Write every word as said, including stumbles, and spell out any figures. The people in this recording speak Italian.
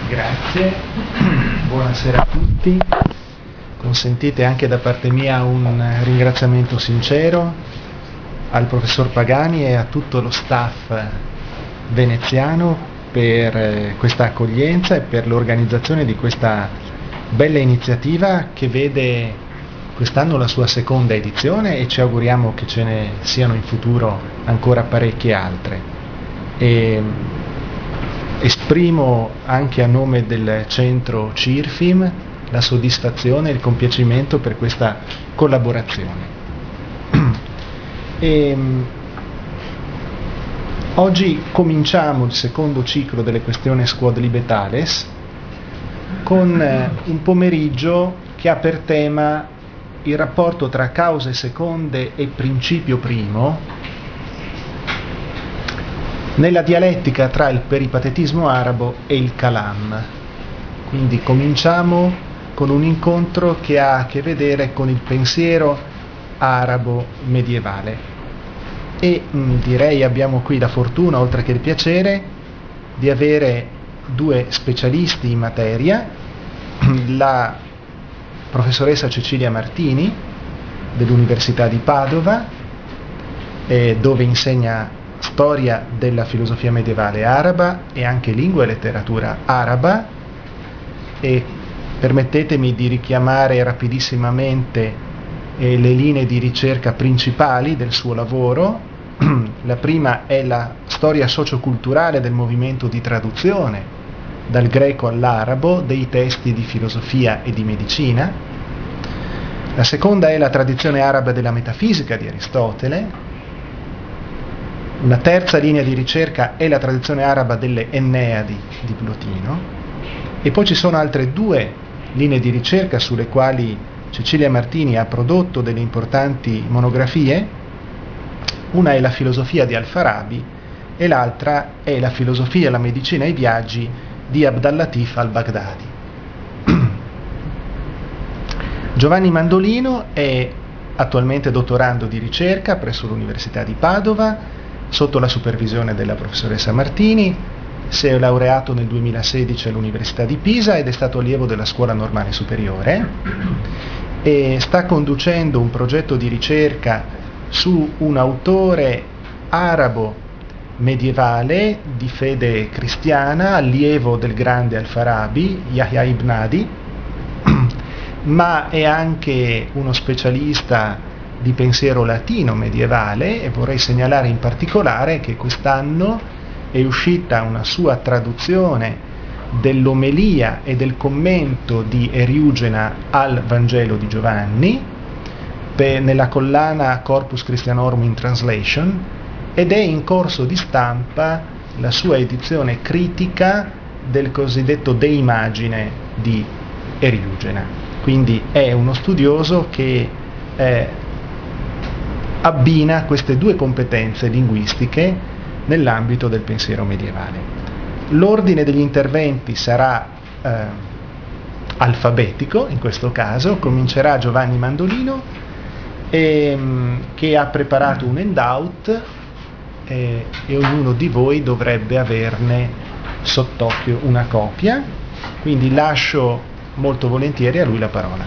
Grazie, buonasera a tutti. Consentite anche da parte mia un ringraziamento sincero al professor Pagani e a tutto lo staff veneziano per questa accoglienza e per l'organizzazione di questa bella iniziativa che vede quest'anno la sua seconda edizione e ci auguriamo che ce ne siano in futuro ancora parecchie altre. E esprimo anche a nome del centro CIRFIM la soddisfazione e il compiacimento per questa collaborazione. E, oggi cominciamo il secondo ciclo delle Questiones Quod Libetales con un pomeriggio che ha per tema il rapporto tra cause seconde e principio primo nella dialettica tra il peripatetismo arabo e il Kalam. Quindi cominciamo con un incontro che ha a che vedere con il pensiero arabo medievale e mh, direi abbiamo qui la fortuna, oltre che il piacere, di avere due specialisti in materia, la professoressa Cecilia Martini dell'Università di Padova, eh, dove insegna storia della filosofia medievale araba e anche lingua e letteratura araba, e permettetemi di richiamare rapidissimamente eh, le linee di ricerca principali del suo lavoro. La prima è la storia socioculturale del movimento di traduzione dal greco all'arabo dei testi di filosofia e di medicina. La seconda è la tradizione araba della metafisica di Aristotele. Una terza linea di ricerca è la tradizione araba delle Enneadi di Plotino, e poi ci sono altre due linee di ricerca sulle quali Cecilia Martini ha prodotto delle importanti monografie. Una è la filosofia di Al-Farabi e l'altra è la filosofia, la medicina e i viaggi di Abd al-Latif al-Baghdadi. Giovanni Mandolino è attualmente dottorando di ricerca presso l'Università di Padova sotto la supervisione della professoressa Martini. Si è laureato nel duemilasedici all'Università di Pisa ed è stato allievo della Scuola Normale Superiore e sta conducendo un progetto di ricerca su un autore arabo medievale di fede cristiana, allievo del grande Al-Farabi, Yahya ibn Adi, ma è anche uno specialista di pensiero latino medievale, e vorrei segnalare in particolare che quest'anno è uscita una sua traduzione dell'omelia e del commento di Eriugena al Vangelo di Giovanni per, nella collana Corpus Christianorum in Translation, ed è in corso di stampa la sua edizione critica del cosiddetto De Imagine di Eriugena. Quindi è uno studioso che eh, abbina queste due competenze linguistiche nell'ambito del pensiero medievale. L'ordine degli interventi sarà eh, alfabetico in questo caso. Comincerà Giovanni Mandolino, ehm, che ha preparato un handout eh, e ognuno di voi dovrebbe averne sott'occhio una copia, quindi lascio molto volentieri a lui la parola.